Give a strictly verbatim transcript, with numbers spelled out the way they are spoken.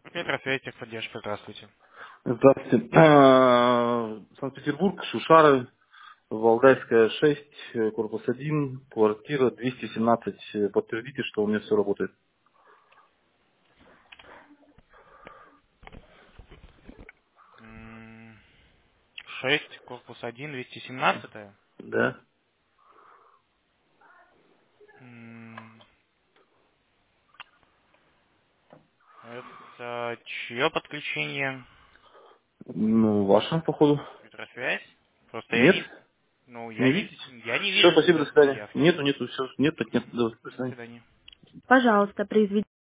Петросвязь, техподдержка, здравствуйте. Здравствуйте. А, Санкт-Петербург, Шушары, Валдайская, шесть, э, корпус один, квартира двести семнадцать. Э, Подтвердите, что у меня все работает. М, шесть, корпус один, двести семнадцать. Да? М, Это чье подключение? Ну, ваша, походу. Петросвязь? Просто я Нет? не... Ну, я Не не, видите? я не Все, вижу спасибо, до сейчас в свидания. явке. Нету, нету, все. Нет, так нет. До До свидания. свидания. Пожалуйста, произведите.